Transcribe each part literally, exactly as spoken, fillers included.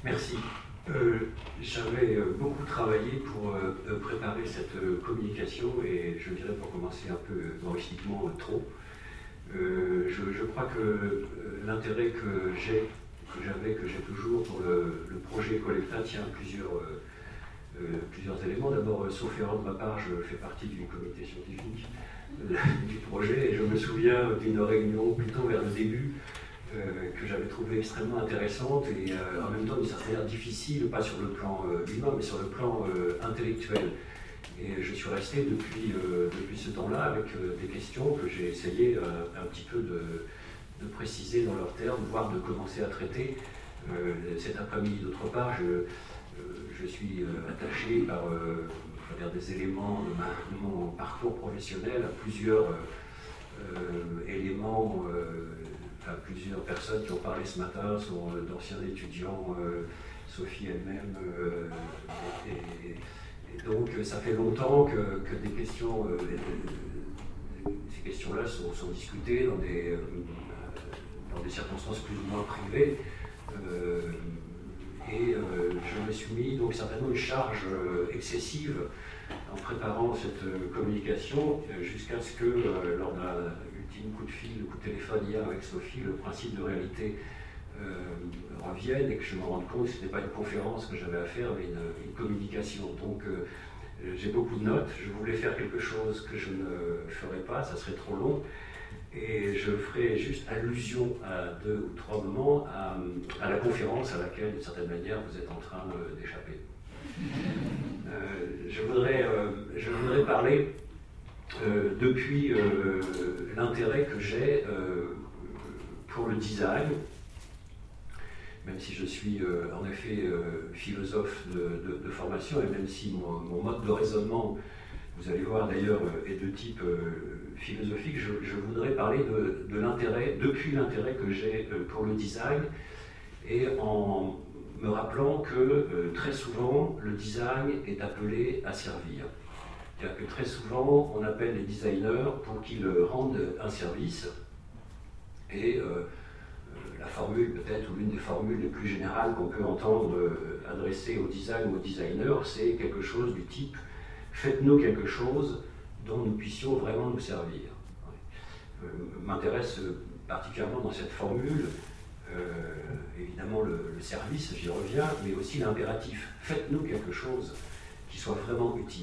Merci. Euh, J'avais beaucoup travaillé pour euh, préparer cette euh, communication et je dirais pour commencer un peu humoristiquement euh, trop. Euh, je, je crois que euh, l'intérêt que j'ai, que j'avais, que j'ai toujours pour le, le projet Collecta tient à plusieurs, euh, euh, plusieurs éléments. D'abord, euh, sauf erreur de ma part, je fais partie du comité scientifique euh, du projet et je me souviens d'une réunion plutôt vers le début Euh, que j'avais trouvé extrêmement intéressante et euh, en même temps d'une certaine manière difficile, pas sur le plan euh, humain, mais sur le plan euh, intellectuel. Et je suis resté depuis, euh, depuis ce temps-là avec euh, des questions que j'ai essayé euh, un petit peu de, de préciser dans leurs termes, voire de commencer à traiter. Euh, cet après-midi, d'autre part, je, euh, je suis euh, attaché par euh, par des éléments de, ma, de mon parcours professionnel à plusieurs euh, éléments. Euh, Plusieurs personnes qui ont parlé ce matin sont euh, d'anciens étudiants, euh, Sophie elle-même, euh, et, et, et donc ça fait longtemps que, que des questions, euh, ces questions-là sont, sont discutées dans des, euh, dans des circonstances plus ou moins privées, euh, et euh, je me suis mis donc certainement une charge euh, excessive en préparant cette euh, communication euh, jusqu'à ce que euh, lors d'un coup de fil, le coup de téléphone hier avec Sophie, le principe de réalité euh, revienne et que je me rende compte que ce n'était pas une conférence que j'avais à faire, mais une, une communication. Donc euh, j'ai beaucoup de notes, je voulais faire quelque chose que je ne ferais pas, ça serait trop long, et je ferai juste allusion à deux ou trois moments à, à la conférence à laquelle, d'une certaine manière, vous êtes en train euh, d'échapper. Euh, je, voudrais, euh, je voudrais parler Euh, depuis euh, l'intérêt que j'ai euh, pour le design, même si je suis euh, en effet euh, philosophe de, de, de formation, et même si mon, mon mode de raisonnement, vous allez voir d'ailleurs, est de type euh, philosophique, je, je voudrais parler de, de l'intérêt, depuis l'intérêt que j'ai euh, pour le design, et en me rappelant que euh, très souvent, le design est appelé à servir. C'est-à-dire que très souvent, on appelle les designers pour qu'ils rendent un service. Et euh, la formule, peut-être, ou l'une des formules les plus générales qu'on peut entendre euh, adresser au design ou au designer, c'est quelque chose du type « faites-nous quelque chose dont nous puissions vraiment nous servir ». Euh, m'intéresse particulièrement dans cette formule, euh, évidemment le, le service, j'y reviens, mais aussi l'impératif « faites-nous quelque chose qui soit vraiment utile ».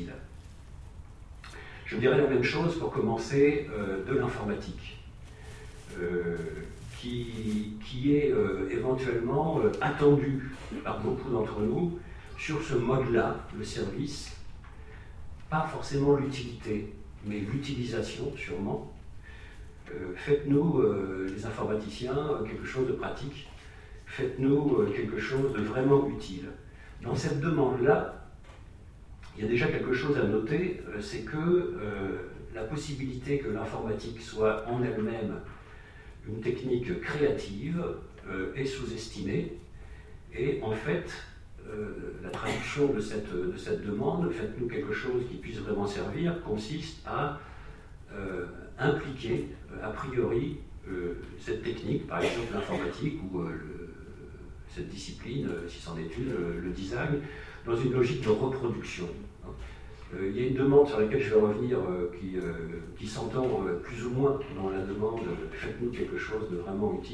Je dirais la même chose pour commencer euh, de l'informatique, euh, qui, qui est euh, éventuellement euh, attendue par beaucoup d'entre nous sur ce mode-là, le service, pas forcément l'utilité, mais l'utilisation sûrement. Euh, faites-nous, euh, les informaticiens, quelque chose de pratique, faites-nous euh, quelque chose de vraiment utile. Dans cette demande-là, il y a déjà quelque chose à noter, c'est que euh, la possibilité que l'informatique soit en elle-même une technique créative euh, est sous-estimée. Et en fait, euh, la traduction de cette, de cette demande, faites-nous quelque chose qui puisse vraiment servir, consiste à euh, impliquer a priori euh, cette technique, par exemple l'informatique ou euh, le, cette discipline, si c'en est une, le, le design, dans une logique de reproduction. Euh, il y a une demande sur laquelle je vais revenir euh, qui, euh, qui s'entend euh, plus ou moins dans la demande euh, « faites-nous quelque chose de vraiment utile »,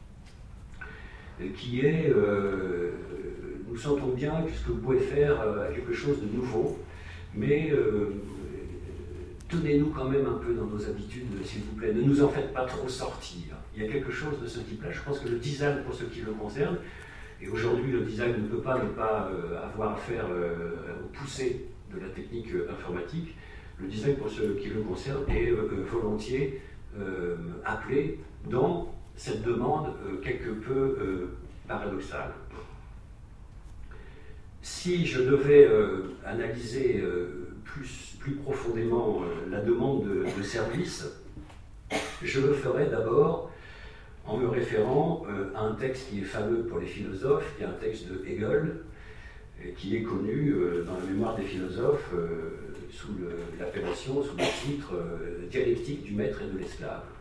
qui est euh, « nous sentons bien que ce que vous pouvez faire euh, quelque chose de nouveau, mais euh, tenez-nous quand même un peu dans nos habitudes, s'il vous plaît, ne nous en faites pas trop sortir ». Il y a quelque chose de ce type-là. Je pense que le design, pour ce qui le concerne, et aujourd'hui, le design ne peut pas ne pas euh, avoir affaire euh, aux poussées de la technique euh, informatique. Le design, pour ce qui le concerne, est euh, volontiers euh, appelé dans cette demande euh, quelque peu euh, paradoxale. Si je devais euh, analyser euh, plus, plus profondément euh, la demande de, de service, je le ferais d'abord en me référant euh, à un texte qui est fameux pour les philosophes, qui est un texte de Hegel, et qui est connu euh, dans la mémoire des philosophes euh, sous l'appellation, sous le titre euh, « Dialectique du maître et de l'esclave ».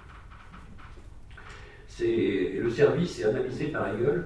Le service est analysé par Hegel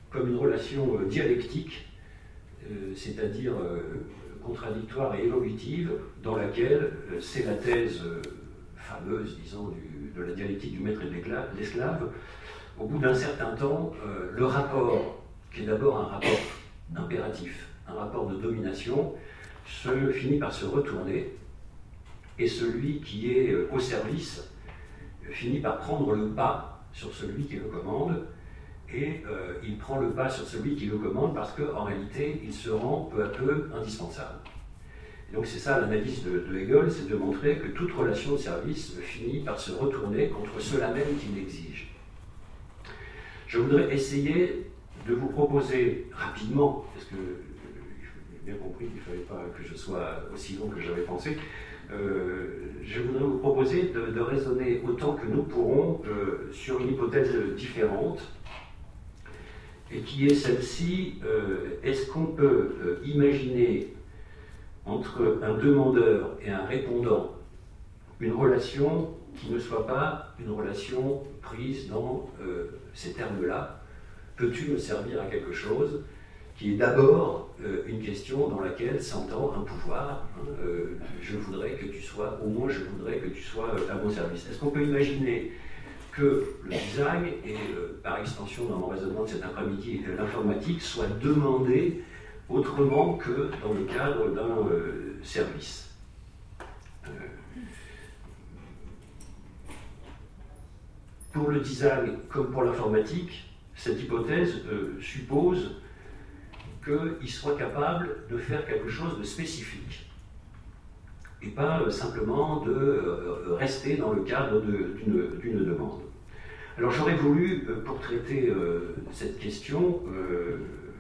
comme une relation euh, dialectique, euh, c'est-à-dire euh, contradictoire et évolutive, dans laquelle euh, c'est la thèse euh, fameuse, disons, du, de la dialectique du maître et de l'esclave. Au bout d'un certain temps, euh, le rapport, qui est d'abord un rapport impératif, un rapport de domination, se finit par se retourner, et celui qui est euh, au service euh, finit par prendre le pas sur celui qui le commande, et euh, il prend le pas sur celui qui le commande parce qu'en réalité, il se rend peu à peu indispensable. Et donc c'est ça l'analyse de, de Hegel, c'est de montrer que toute relation de service finit par se retourner contre ceux-là même qui l'exigent. Je voudrais essayer de vous proposer rapidement, parce que j'ai bien compris qu'il ne fallait pas que je sois aussi long que j'avais pensé, euh, je voudrais vous proposer de, de raisonner autant que nous pourrons euh, sur une hypothèse différente, et qui est celle-ci, euh, est-ce qu'on peut euh, imaginer entre un demandeur et un répondant une relation qui ne soit pas une relation prise dans euh, ces termes-là? Peux-tu me servir à quelque chose qui est d'abord euh, une question dans laquelle s'entend un pouvoir, hein, euh, je voudrais que tu sois, au moins je voudrais que tu sois euh, à mon service. Est-ce qu'on peut imaginer que le design et euh, par extension dans mon raisonnement de cet après-midi l'informatique soit demandé autrement que dans le cadre d'un euh, service? euh, Pour le design comme pour l'informatique, cette hypothèse euh, suppose qu'il soit capable de faire quelque chose de spécifique et pas euh, simplement de euh, rester dans le cadre d'une demande. Alors j'aurais voulu, euh, pour traiter euh, cette question, euh,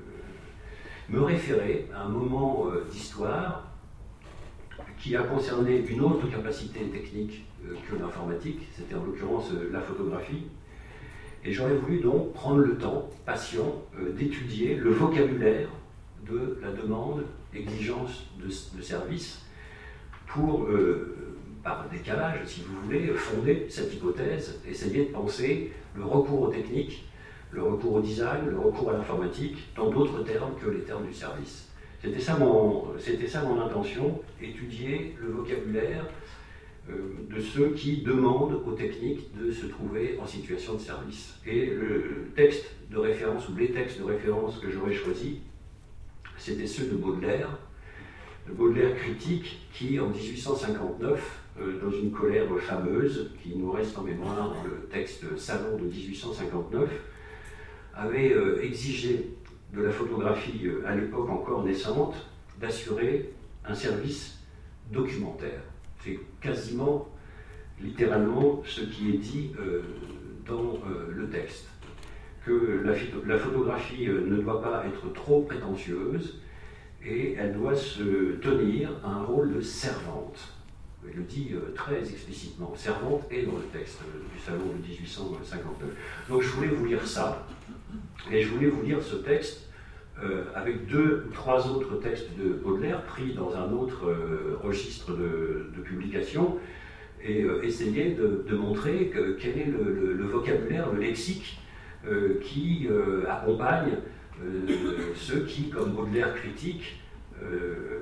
me référer à un moment euh, d'histoire qui a concerné une autre capacité technique euh, que l'informatique, c'était en l'occurrence euh, la photographie. Et j'aurais voulu donc prendre le temps, patient, euh, d'étudier le vocabulaire de la demande, exigence de, de service, pour, euh, par décalage, si vous voulez, fonder cette hypothèse, essayer de penser le recours aux techniques, le recours au design, le recours à l'informatique, dans d'autres termes que les termes du service. C'était ça mon, c'était ça mon intention, étudier le vocabulaire euh, de ceux qui demandent aux techniques de se trouver en situation de service. Et le texte de référence, ou les textes de référence que j'aurais choisis, c'était ceux de Baudelaire, de Baudelaire critique, qui en dix-huit cent cinquante-neuf, euh, dans une colère fameuse, qui nous reste en mémoire dans le texte Salon de dix-huit cent cinquante-neuf, avait euh, exigé de la photographie, euh, à l'époque encore naissante, d'assurer un service documentaire. C'est quasiment, littéralement, ce qui est dit euh, dans euh, le texte. Que la, la photographie euh, ne doit pas être trop prétentieuse et elle doit se tenir à un rôle de servante. Il le dit euh, très explicitement. Servante est dans le texte euh, du Salon de dix-huit cent cinquante-neuf. Donc je voulais vous lire ça, et je voulais vous lire ce texte euh, avec deux ou trois autres textes de Baudelaire pris dans un autre euh, registre de, de publication, et euh, essayer de, de montrer que, quel est le, le, le vocabulaire, le lexique euh, qui euh, accompagne euh, ceux qui, comme Baudelaire critique, euh,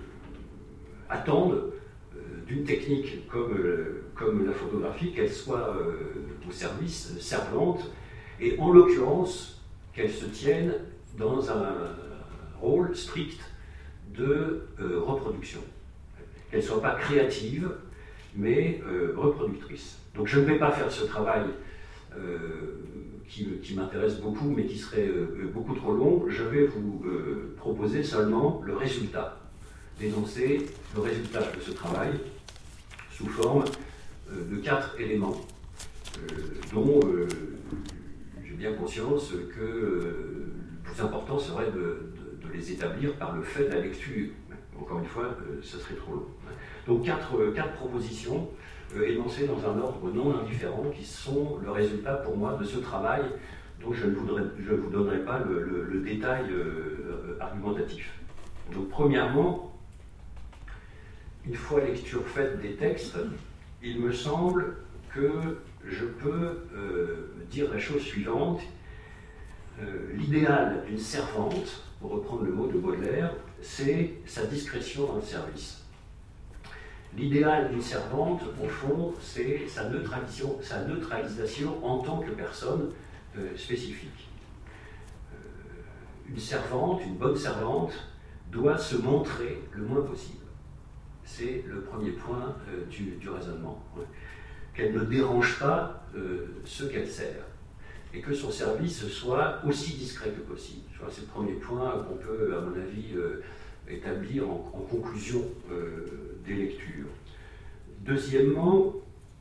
attendent d'une technique comme, euh, comme la photographie, qu'elle soit euh, au service, euh, servante, et en l'occurrence, qu'elle se tienne dans un rôle strict de euh, reproduction. Qu'elle ne soit pas créative, mais euh, reproductrice. Donc je ne vais pas faire ce travail euh, qui, qui m'intéresse beaucoup, mais qui serait euh, beaucoup trop long. Je vais vous euh, proposer seulement le résultat, d'énoncer le résultat de ce travail, sous forme euh, de quatre éléments, euh, dont euh, j'ai bien conscience que euh, le plus important serait de, de, de les établir par le fait de la lecture. Encore une fois, euh, ce serait trop long. Donc quatre, euh, quatre propositions euh, énoncées dans un ordre non indifférent qui sont le résultat pour moi de ce travail dont je ne voudrais, je vous donnerai pas le, le, le détail euh, argumentatif. Donc premièrement, une fois lecture faite des textes, il me semble que je peux euh, dire la chose suivante. euh, l'idéal d'une servante, pour reprendre le mot de Baudelaire, c'est sa discrétion dans le service. L'idéal d'une servante, au fond, c'est sa neutralisation, sa neutralisation en tant que personne euh, spécifique. Euh, une servante, une bonne servante, doit se montrer le moins possible. C'est le premier point euh, du, du raisonnement. Ouais. Qu'elle ne dérange pas euh, ceux qu'elle sert, et que son service soit aussi discret que possible. C'est le premier point qu'on peut, à mon avis, euh, établir en, en conclusion euh, des lectures. Deuxièmement,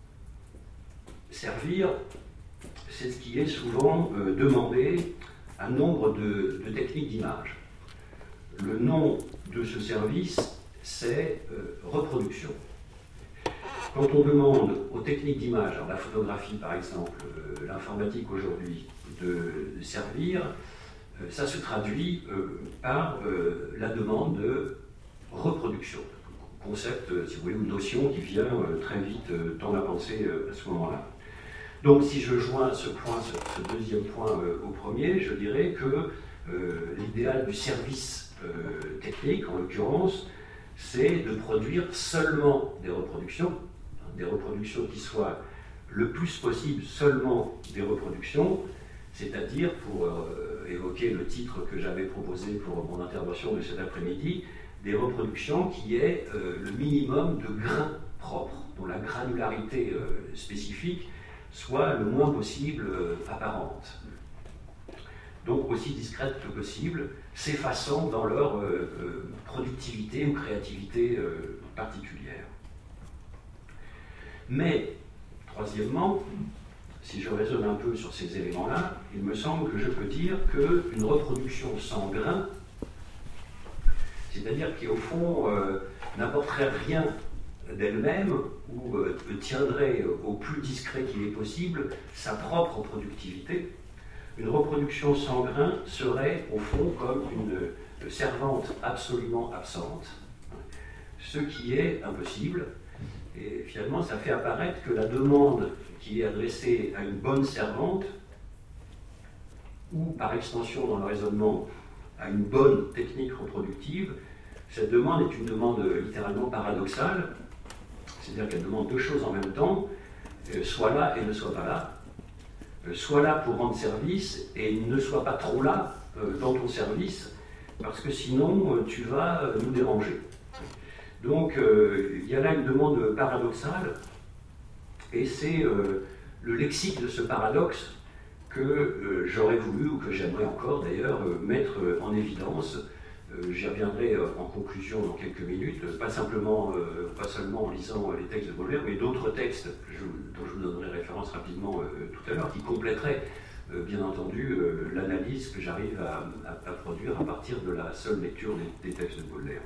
servir, c'est ce qui est souvent euh, demandé à nombre de, de techniques d'image. Le nom de ce service, c'est euh, reproduction. Quand on demande aux techniques d'image, alors la photographie par exemple, euh, l'informatique aujourd'hui, de servir, euh, ça se traduit euh, par euh, la demande de reproduction. Concept, euh, si vous voulez, ou notion qui vient euh, très vite euh, dans la pensée euh, à ce moment-là. Donc si je joins ce point, ce, ce deuxième point euh, au premier, je dirais que euh, l'idéal du service euh, technique, en l'occurrence, c'est de produire seulement des reproductions, hein, des reproductions qui soient le plus possible seulement des reproductions, c'est-à-dire, pour euh, évoquer le titre que j'avais proposé pour mon intervention de cet après-midi, des reproductions qui aient euh, le minimum de grains propres, dont la granularité euh, spécifique soit le moins possible euh, apparente. Donc aussi discrète que possible, s'effaçant dans leur euh, euh, productivité ou créativité euh, particulière. Mais, troisièmement, si je raisonne un peu sur ces éléments-là, il me semble que je peux dire qu'une reproduction sans grain, c'est-à-dire qui au fond euh, n'apporterait rien d'elle-même ou euh, tiendrait au plus discret qu'il est possible sa propre productivité, une reproduction sans grain serait au fond comme une servante absolument absente, ce qui est impossible. Et finalement, ça fait apparaître que la demande qui est adressée à une bonne servante, ou par extension dans le raisonnement à une bonne technique reproductive, cette demande est une demande littéralement paradoxale, c'est-à-dire qu'elle demande deux choses en même temps, euh, soit là et ne soit pas là, euh, soit là pour rendre service et ne sois pas trop là euh, dans ton service, parce que sinon euh, tu vas euh, nous déranger. Donc euh, il y a là une demande paradoxale, et c'est euh, le lexique de ce paradoxe que euh, j'aurais voulu, ou que j'aimerais encore d'ailleurs, euh, mettre euh, en évidence. Euh, J'y reviendrai euh, en conclusion dans quelques minutes, euh, pas, simplement, euh, pas seulement en lisant euh, les textes de Baudelaire, mais d'autres textes que je, dont je vous donnerai référence rapidement euh, tout à l'heure, qui compléteraient euh, bien entendu euh, l'analyse que j'arrive à, à, à produire à partir de la seule lecture des, des textes de Baudelaire.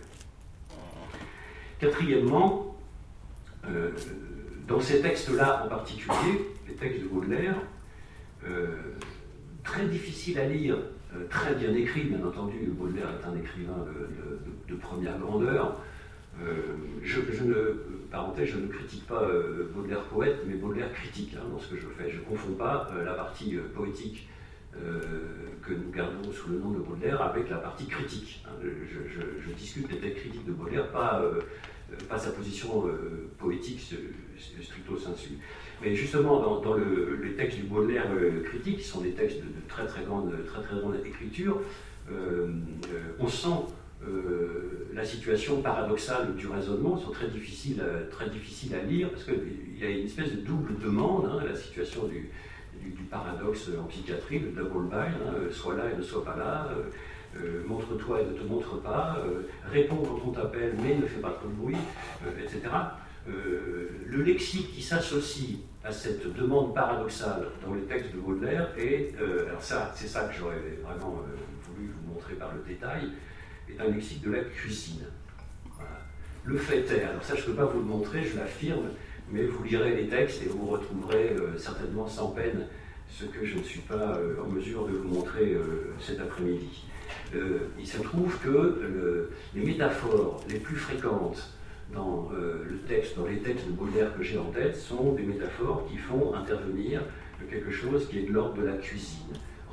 Quatrièmement, euh, dans ces textes-là en particulier, les textes de Baudelaire, euh, très difficiles à lire, euh, très bien écrits, bien entendu, Baudelaire est un écrivain de, de, de première grandeur. Euh, je, je ne, parenthèse, je ne critique pas euh, Baudelaire poète, mais Baudelaire critique hein, dans ce que je fais. Je ne confonds pas euh, la partie euh, poétique euh, que nous gardons sous le nom de Baudelaire avec la partie critique. Hein. Je, je, je discute les textes critiques de Baudelaire, pas... Euh, pas sa position euh, poétique stricto sensu. Mais justement, dans, dans le, les textes du Baudelaire euh, critique, qui sont des textes de, de très, très, grande, très très grande écriture, euh, euh, on sent euh, la situation paradoxale du raisonnement, sont très difficiles, à, très difficiles à lire, parce qu'il y a une espèce de double demande, hein, la situation du, du, du paradoxe en psychiatrie, le double bind, hein, soit là et ne soit pas là, euh, Euh, montre-toi et ne te montre pas, euh, réponds quand on t'appelle mais ne fais pas trop de bruit, euh, et cetera. Euh, le lexique qui s'associe à cette demande paradoxale dans les textes de Baudelaire, et euh, alors ça, c'est ça que j'aurais vraiment euh, voulu vous montrer par le détail, est un lexique de la cuisine. Voilà. Le fait est, alors ça je ne peux pas vous le montrer, je l'affirme, mais vous lirez les textes et vous retrouverez euh, certainement sans peine ce que je ne suis pas euh, en mesure de vous montrer euh, cet après-midi. Euh, il se trouve que le, les métaphores les plus fréquentes dans, euh, le texte, dans les textes de Baudelaire que j'ai en tête sont des métaphores qui font intervenir quelque chose qui est de l'ordre de la cuisine.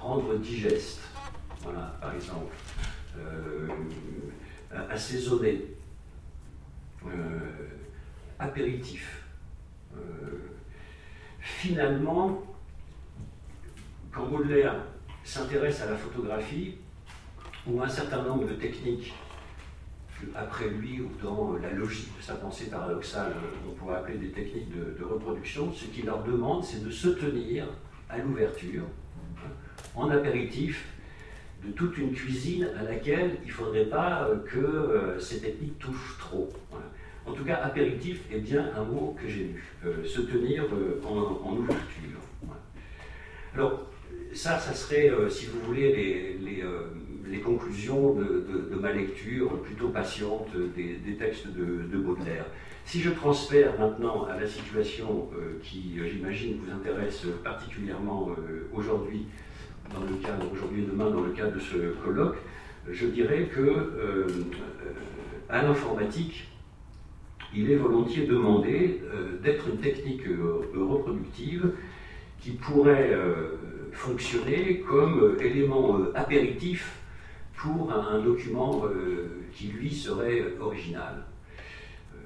rendre digeste, voilà, par exemple, euh, assaisonner, euh, apéritif. Euh, finalement, quand Baudelaire s'intéresse à la photographie, ou un certain nombre de techniques, après lui, ou dans la logique de sa pensée paradoxale, on pourrait appeler des techniques de, de reproduction, ce qu'il leur demande, c'est de se tenir à l'ouverture, en apéritif, de toute une cuisine à laquelle il ne faudrait pas que euh, ces techniques touchent trop. Voilà. En tout cas, apéritif est bien un mot que j'ai lu, euh, se tenir euh, en, en ouverture. Voilà. Alors, ça, ça serait, euh, si vous voulez, les, les, euh, les conclusions de, de, de ma lecture plutôt patiente des, des textes de, de Baudelaire. Si je transfère maintenant à la situation euh, qui, j'imagine, vous intéresse particulièrement euh, aujourd'hui, dans le cadre, aujourd'hui et demain, dans le cadre de ce colloque, je dirais que euh, à l'informatique, il est volontiers demandé euh, d'être une technique euh, reproductive qui pourrait euh, fonctionner comme euh, élément euh, apéritif pour un, un document euh, qui, lui, serait original. Euh,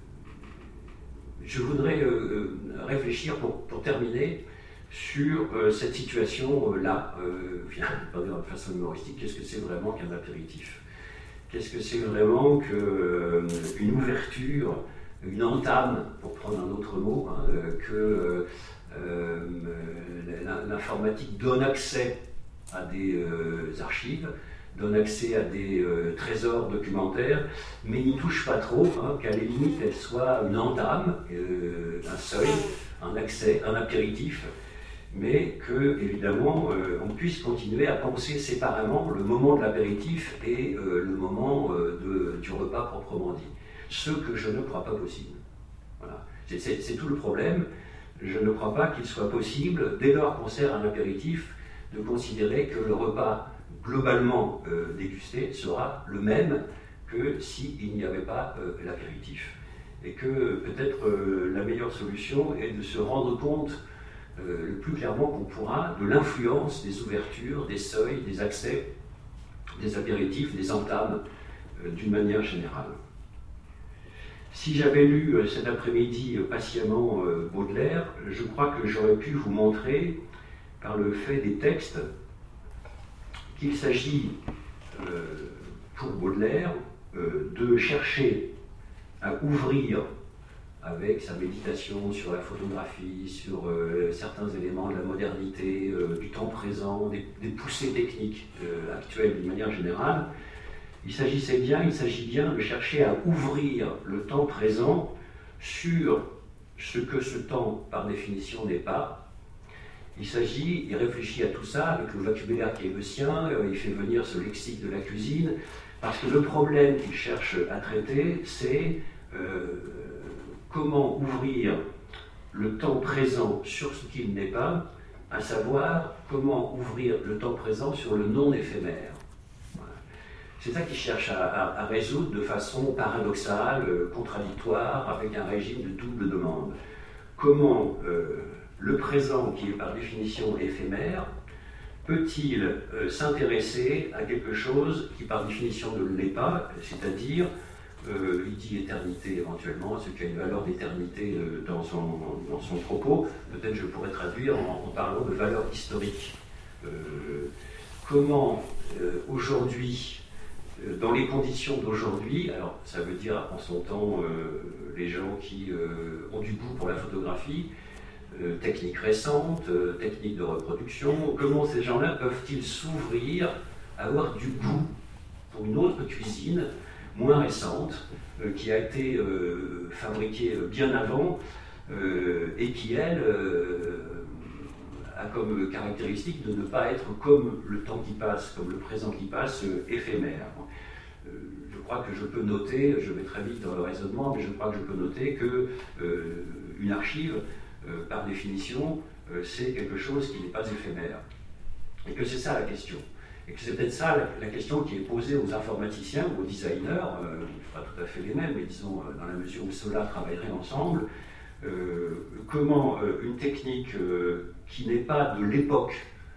je voudrais euh, réfléchir, pour, pour terminer, sur euh, cette situation-là, euh, euh, de façon humoristique, qu'est-ce que c'est vraiment qu'un apéritif? Qu'est-ce que c'est vraiment qu'une euh, ouverture, une entame, pour prendre un autre mot, hein, que euh, l'informatique donne accès à des euh, archives, donne accès à des euh, trésors documentaires, mais n'y touche pas trop, hein, qu'à la limite elle soit une entame, euh, un seuil, un accès, un apéritif, mais que, évidemment, euh, on puisse continuer à penser séparément le moment de l'apéritif et euh, le moment euh, de, du repas proprement dit. Ce que je ne crois pas possible. Voilà. C'est tout le problème. Je ne crois pas qu'il soit possible, dès lors qu'on sert un apéritif, de considérer que le repas globalement euh, dégusté sera le même que s'il n'y avait pas euh, l'apéritif. Et que peut-être euh, la meilleure solution est de se rendre compte Euh, le plus clairement qu'on pourra de l'influence des ouvertures, des seuils, des accès, des apéritifs, des entames, euh, d'une manière générale. Si j'avais lu euh, cet après-midi euh, patiemment euh, Baudelaire, je crois que j'aurais pu vous montrer, par le fait des textes, qu'il s'agit euh, pour Baudelaire euh, de chercher à ouvrir avec sa méditation sur la photographie, sur euh, certains éléments de la modernité, euh, du temps présent, des, des poussées techniques euh, actuelles d'une manière générale, il s'agissait bien, il s'agit bien de chercher à ouvrir le temps présent sur ce que ce temps, par définition, n'est pas. Il s'agit, il réfléchit à tout ça avec le vocabulaire qui est le sien, euh, il fait venir ce lexique de la cuisine, parce que le problème qu'il cherche à traiter, c'est euh, comment ouvrir le temps présent sur ce qu'il n'est pas, à savoir comment ouvrir le temps présent sur le non éphémère. Voilà. C'est ça qu'il cherche à, à, à résoudre de façon paradoxale, euh, contradictoire, avec un régime de double demande. Comment euh, le présent, qui est par définition éphémère, peut-il euh, s'intéresser à quelque chose qui par définition ne l'est pas, c'est-à-dire Euh, il dit éternité éventuellement, ce qui a une valeur d'éternité euh, dans, son, dans son propos. Peut-être je pourrais traduire en, en parlant de valeur historique. Euh, comment euh, aujourd'hui, euh, dans les conditions d'aujourd'hui, alors ça veut dire en son temps euh, les gens qui euh, ont du goût pour la photographie, euh, techniques récentes, euh, techniques de reproduction, comment ces gens-là peuvent-ils s'ouvrir, avoir du goût pour une autre cuisine moins récente, euh, qui a été euh, fabriquée bien avant euh, et qui, elle, euh, a comme caractéristique de ne pas être comme le temps qui passe, comme le présent qui passe, euh, éphémère. Euh, je crois que je peux noter, je vais très vite dans le raisonnement, mais je crois que je peux noter que euh, une archive, euh, par définition, euh, c'est quelque chose qui n'est pas éphémère. Et que c'est ça la question. Et que c'est peut-être ça la, la question qui est posée aux informaticiens ou aux designers, euh, pas tout à fait les mêmes, mais disons euh, dans la mesure où ceux-là travailleraient ensemble, euh, comment euh, une technique euh, qui n'est pas de l'époque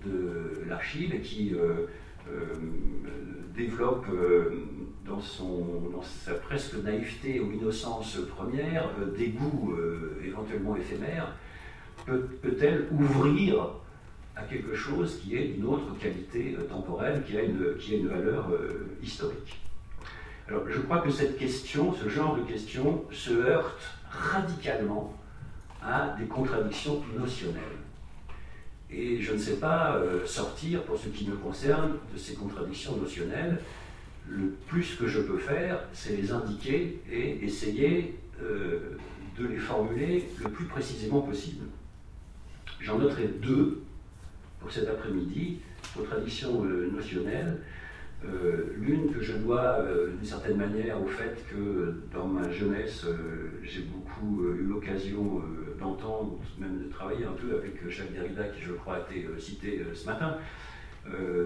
de l'Archive et qui euh, euh, développe euh, dans, son, dans sa presque naïveté ou innocence première euh, des goûts euh, éventuellement éphémères, peut, peut-elle ouvrir à quelque chose qui est d'une autre qualité euh, temporelle, qui a une, qui a une valeur euh, historique. Alors je crois que cette question, ce genre de question, se heurte radicalement à des contradictions notionnelles. Et je ne sais pas euh, sortir, pour ce qui me concerne, de ces contradictions notionnelles. Le plus que je peux faire, c'est les indiquer et essayer euh, de les formuler le plus précisément possible. J'en noterai deux pour cet après-midi, contradictions euh, notionnelles. Euh, L'une que je dois euh, d'une certaine manière au fait que dans ma jeunesse, euh, j'ai beaucoup euh, eu l'occasion euh, d'entendre, même de travailler un peu avec Jacques Derrida, qui je crois a été euh, cité euh, ce matin. Euh,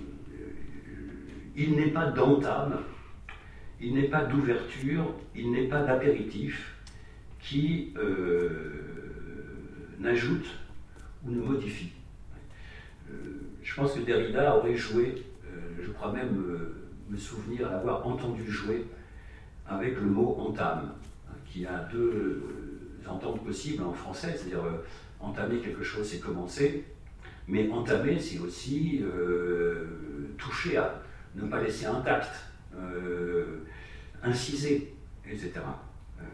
il n'est pas d'entame, il n'est pas d'ouverture, il n'est pas d'apéritif qui euh, n'ajoute ou ne modifie. Euh, je pense que Derrida aurait joué, je crois même euh, me souvenir l'avoir entendu jouer avec le mot entame, hein, qui a deux euh, ententes possibles en français, c'est-à-dire euh, entamer quelque chose, c'est commencer, mais entamer, c'est aussi euh, toucher à, ne pas laisser intact, euh, inciser, et cetera. Euh,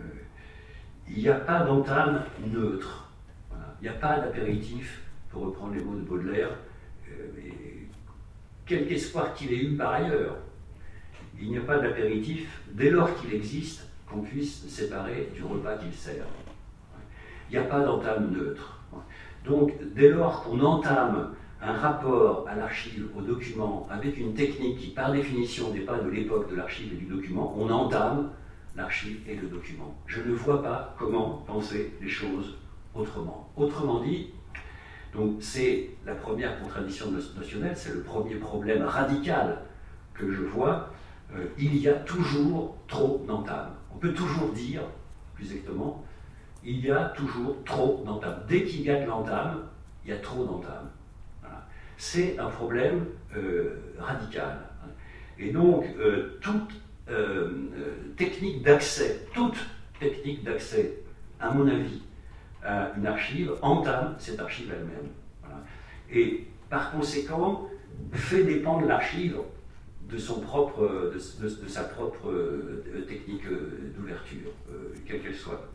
il n'y a pas d'entame neutre, voilà. Il n'y a pas d'apéritif, pour reprendre les mots de Baudelaire, euh, et, quelque espoir qu'il ait eu par ailleurs, il n'y a pas d'apéritif dès lors qu'il existe qu'on puisse se séparer du repas qu'il sert. Il n'y a pas d'entame neutre. Donc, dès lors qu'on entame un rapport à l'archive, au document, avec une technique qui, par définition, n'est pas de l'époque de l'archive et du document, on entame l'archive et le document. Je ne vois pas comment penser les choses autrement. Autrement dit, donc c'est la première contradiction notionnelle, c'est le premier problème radical que je vois. Euh, il y a toujours trop d'entames. On peut toujours dire, plus exactement, il y a toujours trop d'entames. Dès qu'il y a de l'entame, il y a trop d'entames. Voilà. C'est un problème euh, radical. Et donc, euh, toute euh, technique d'accès, toute technique d'accès, à mon avis, à une archive, entame cette archive elle-même. Voilà. Et par conséquent, fait dépendre l'archive de, son propre, de, de, de sa propre euh, technique euh, d'ouverture, euh, quelle qu'elle soit.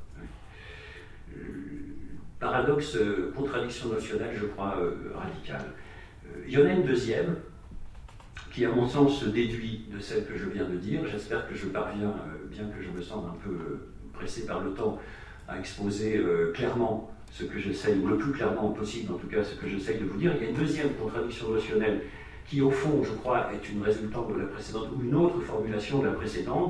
Euh, paradoxe, euh, contradiction notionnelle, je crois, euh, radicale. Euh, il y en a une deuxième, qui à mon sens se déduit de celle que je viens de dire. J'espère que je parviens, euh, bien que je me sente un peu euh, pressé par le temps, à exposer euh, clairement ce que j'essaye, ou le plus clairement possible en tout cas, ce que j'essaye de vous dire. Il y a une deuxième contradiction notionnelle qui au fond, je crois, est une résultante de la précédente, ou une autre formulation de la précédente.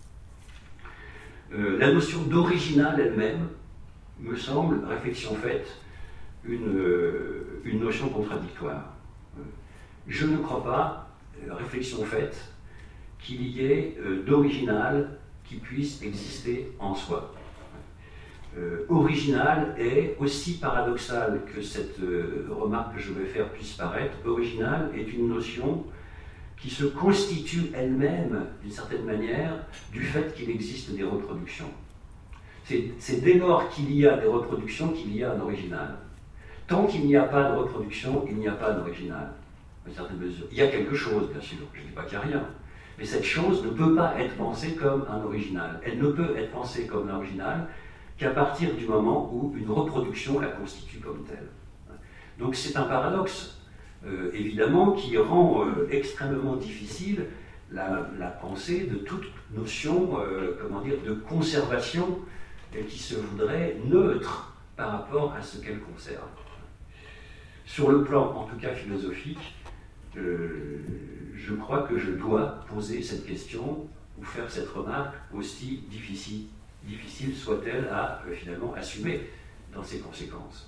Euh, la notion d'original elle-même me semble, réflexion faite, une, euh, une notion contradictoire. Euh, je ne crois pas, euh, réflexion faite, qu'il y ait euh, d'original qui puisse exister en soi. Euh, original est aussi paradoxal que cette euh, remarque que je vais faire puisse paraître. Original est une notion qui se constitue elle-même, d'une certaine manière, du fait qu'il existe des reproductions. C'est dès lors qu'il y a des reproductions qu'il y a un original. Tant qu'il n'y a pas de reproduction, il n'y a pas d'original. Dans certaine mesure. Il y a quelque chose, bien sûr, je ne dis pas qu'il n'y a rien. Mais cette chose ne peut pas être pensée comme un original. Elle ne peut être pensée comme un original qu'à partir du moment où une reproduction la constitue comme telle. Donc c'est un paradoxe, euh, évidemment, qui rend euh, extrêmement difficile la, la pensée de toute notion, euh, comment dire, de conservation euh, qui se voudrait neutre par rapport à ce qu'elle conserve. Sur le plan, en tout cas philosophique, euh, je crois que je dois poser cette question ou faire cette remarque aussi difficile difficile soit-elle à euh, finalement assumer dans ses conséquences.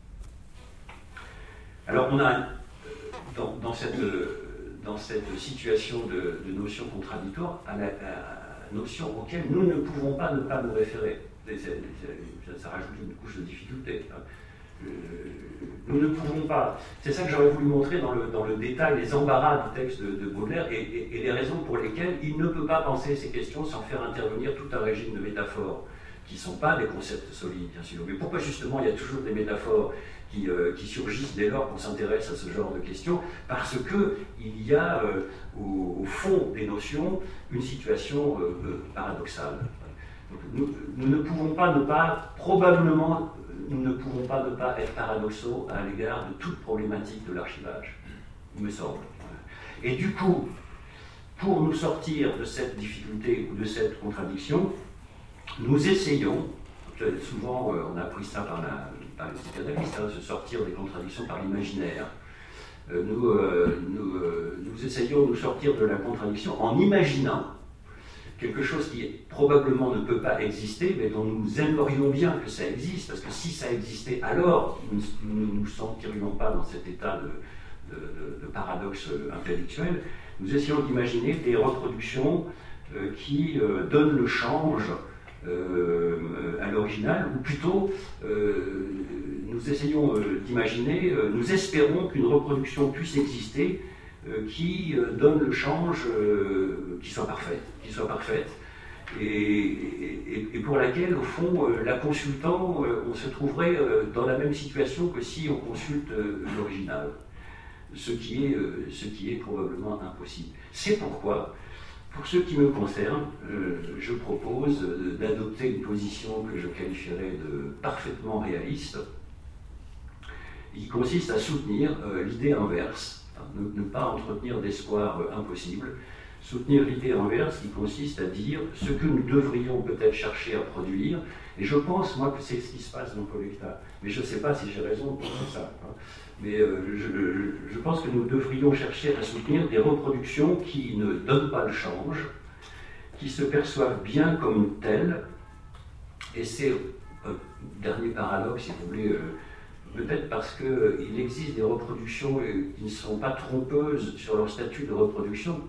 Alors on a, euh, dans, dans, cette, euh, dans cette situation de, de notion contradictoire, à la, à la notion auquel nous ne pouvons pas ne pas nous référer. Ça, ça, ça rajoute une couche de difficulté. Hein. nous ne pouvons pas. C'est ça que j'aurais voulu montrer dans le, dans le détail, les embarras du texte de, de Baudelaire et, et, et les raisons pour lesquelles il ne peut pas penser ces questions sans faire intervenir tout un régime de métaphores, qui ne sont pas des concepts solides, bien sûr. Mais pourquoi justement il y a toujours des métaphores qui, euh, qui surgissent dès lors qu'on s'intéresse à ce genre de questions? Parce qu'il y a euh, au, au fond des notions une situation euh, euh, paradoxale. Donc, nous, nous ne pouvons pas ne pas, probablement, nous ne pouvons pas ne pas être paradoxaux à l'égard de toute problématique de l'archivage, il me semble. Et du coup, pour nous sortir de cette difficulté ou de cette contradiction, nous essayons, souvent on a appris ça par, la, par les psychanalystes, hein, se sortir des contradictions par l'imaginaire. Nous, euh, nous, euh, nous essayons de nous sortir de la contradiction en imaginant quelque chose qui probablement ne peut pas exister, mais dont nous aimerions bien que ça existe, parce que si ça existait, alors nous ne nous sentirions pas dans cet état de, de, de, de paradoxe intellectuel. Nous essayons d'imaginer des reproductions euh, qui euh, donnent le change euh, à l'original, ou plutôt euh, nous essayons euh, d'imaginer, euh, nous espérons qu'une reproduction puisse exister euh, qui euh, donne le change, euh, qui soit parfaite, qui soit parfaite, et, et, et pour laquelle, au fond, euh, la consultant, euh, on se trouverait euh, dans la même situation que si on consulte euh, l'original, ce qui est, euh, ce qui est probablement impossible. C'est pourquoi, pour ce qui me concerne, euh, je propose euh, d'adopter une position que je qualifierais de parfaitement réaliste, qui consiste à soutenir euh, l'idée inverse, hein, ne, ne pas entretenir d'espoir euh, impossible, soutenir l'idée inverse qui consiste à dire ce que nous devrions peut-être chercher à produire, et je pense, moi, que c'est ce qui se passe dans Collecta, mais je ne sais pas si j'ai raison pour ça, hein. Mais euh, je, je, je pense que nous devrions chercher à soutenir des reproductions qui ne donnent pas le change, qui se perçoivent bien comme telles, et c'est un dernier paradoxe, si vous voulez, euh, peut-être parce qu'il euh, existe des reproductions euh, qui ne sont pas trompeuses sur leur statut de reproduction,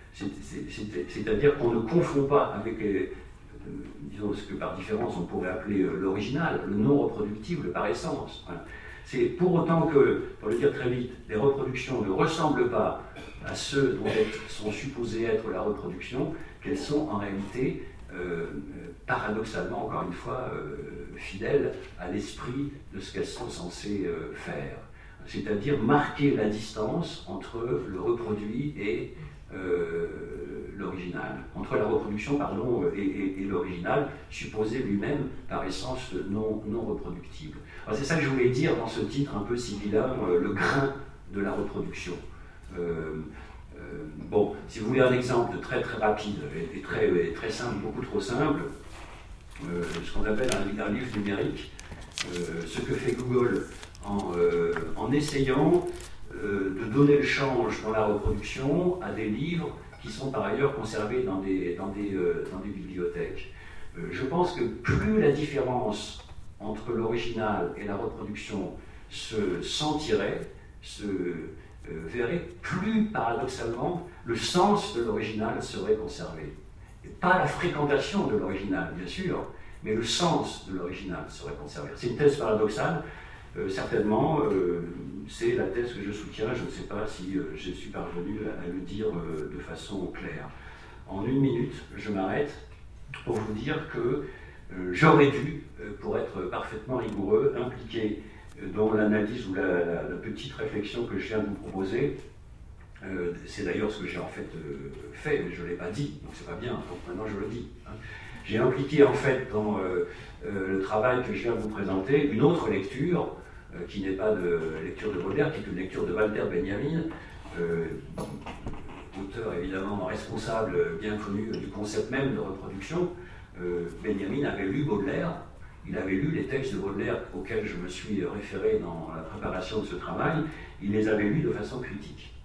c'est-à-dire qu'on ne confond pas avec, euh, euh, disons ce que par différence on pourrait appeler euh, l'original, le non reproductible par essence. Voilà. C'est pour autant que, pour le dire très vite, les reproductions ne ressemblent pas à ceux dont elles sont supposées être la reproduction, qu'elles sont en réalité, euh, paradoxalement, encore une fois, euh, fidèles à l'esprit de ce qu'elles sont censées euh, faire. C'est-à-dire marquer la distance entre le reproduit et euh, l'original, entre la reproduction pardon, et, et, et l'original, supposé lui-même par essence non, non reproductible. C'est ça que je voulais dire dans ce titre un peu sibyllin, euh, le grain de la reproduction. Euh, euh, bon, si vous voulez un exemple très très rapide et, et, très, et très simple, beaucoup trop simple, euh, ce qu'on appelle un, un livre numérique, euh, ce que fait Google en, euh, en essayant euh, de donner le change dans la reproduction à des livres qui sont par ailleurs conservés dans des, dans des, euh, dans des bibliothèques. Euh, je pense que plus la différence entre l'original et la reproduction se sentirait, se euh, verrait, plus paradoxalement le sens de l'original serait conservé. Et pas la fréquentation de l'original, bien sûr, mais le sens de l'original serait conservé. C'est une thèse paradoxale, euh, certainement, euh, c'est la thèse que je soutiens, je ne sais pas si euh, je suis parvenu à, à le dire euh, de façon claire. En une minute, je m'arrête pour vous dire que Euh, j'aurais dû, euh, pour être parfaitement rigoureux, impliquer euh, dans l'analyse ou la, la, la petite réflexion que je viens de vous proposer. Euh, c'est d'ailleurs ce que j'ai en fait euh, fait, mais je ne l'ai pas dit, donc c'est pas bien, donc maintenant je le dis. Hein. J'ai impliqué en fait dans euh, euh, le travail que je viens de vous présenter une autre lecture, euh, qui n'est pas de lecture de Baudelaire, qui est une lecture de Walter Benjamin, euh, auteur évidemment responsable, bien connu du concept même de reproduction. Euh, Benjamin avait lu Baudelaire, il avait lu les textes de Baudelaire auxquels je me suis référé dans la préparation de ce travail, il les avait lus de façon critique.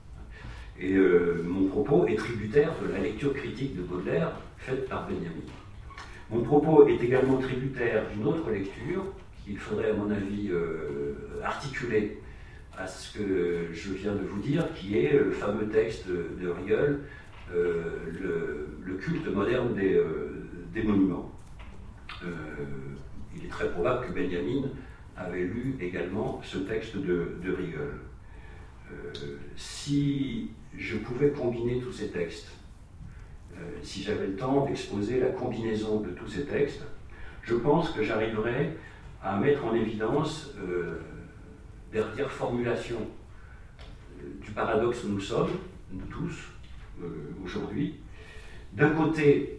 Et euh, mon propos est tributaire de la lecture critique de Baudelaire faite par Benjamin. Mon propos est également tributaire d'une autre lecture qu'il faudrait à mon avis euh, articuler à ce que je viens de vous dire, qui est le fameux texte de Hegel, euh, le, le culte moderne des euh, des monuments. Euh, il est très probable que Benjamin avait lu également ce texte de, de Riegel. Euh, si je pouvais combiner tous ces textes, euh, si j'avais le temps d'exposer la combinaison de tous ces textes, je pense que j'arriverais à mettre en évidence euh, des, des reformulations du paradoxe où nous sommes, nous tous, euh, aujourd'hui. D'un côté,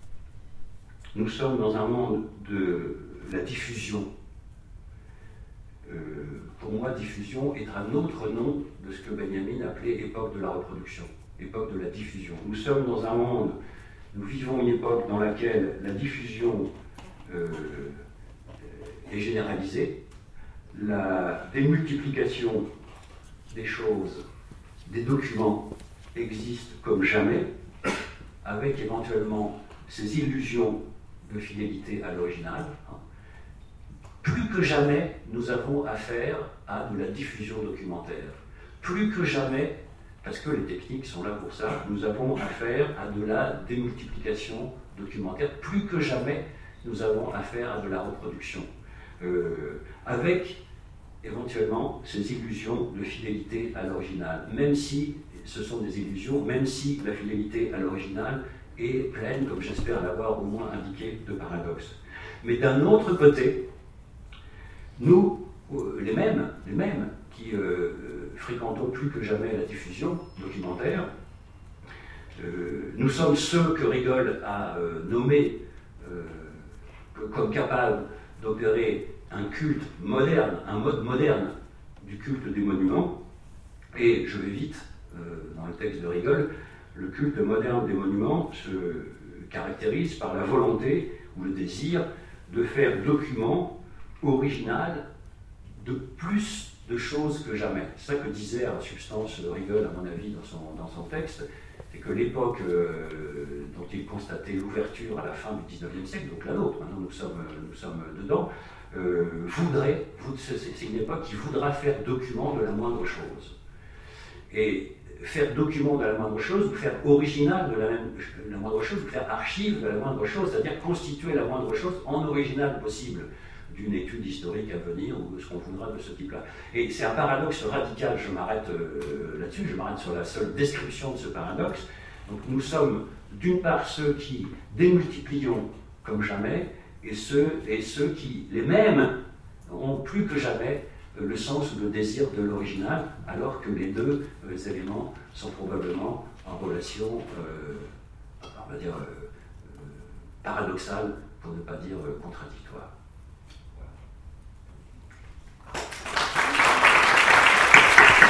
nous sommes dans un monde de la diffusion. Euh, pour moi, diffusion est un autre nom de ce que Benjamin appelait époque de la reproduction, époque de la diffusion. Nous sommes dans un monde, nous vivons une époque dans laquelle la diffusion euh, est généralisée, la démultiplication des choses, des documents existent comme jamais, avec éventuellement ces illusions de fidélité à l'original. Plus que jamais, nous avons affaire à de la diffusion documentaire. Plus que jamais, parce que les techniques sont là pour ça, nous avons affaire à de la démultiplication documentaire. Plus que jamais, nous avons affaire à de la reproduction. Euh, avec éventuellement ces illusions de fidélité à l'original, même si ce sont des illusions, même si la fidélité à l'original est pleine, comme j'espère l'avoir au moins indiqué, de paradoxes. Mais d'un autre côté, nous, les mêmes, les mêmes qui euh, fréquentons plus que jamais la diffusion documentaire, euh, nous sommes ceux que Riegel a euh, nommés euh, comme capables d'opérer un culte moderne, un mode moderne du culte des monuments. Et je vais vite, euh, dans le texte de Riegel, le culte moderne des monuments se caractérise par la volonté ou le désir de faire document original de plus de choses que jamais. C'est ça que disait en substance Riegel, à mon avis, dans son, dans son texte, c'est que l'époque euh, dont il constatait l'ouverture à la fin du dix-neuvième siècle, donc la nôtre, maintenant nous sommes, nous sommes dedans, euh, voudrait, c'est une époque qui voudra faire document de la moindre chose. Et faire document de la moindre chose, ou faire original de la, même, de la moindre chose, ou faire archive de la moindre chose, c'est-à-dire constituer la moindre chose en original possible d'une étude historique à venir ou de ce qu'on voudra de ce type-là. Et c'est un paradoxe radical, je m'arrête euh, là-dessus, je m'arrête sur la seule description de ce paradoxe. Donc nous sommes d'une part ceux qui démultiplions comme jamais, et ceux, et ceux qui, les mêmes, ont plus que jamais le sens ou le désir de l'original, alors que les deux euh, éléments sont probablement en relation, euh, on va dire, euh, paradoxale, pour ne pas dire euh, contradictoire.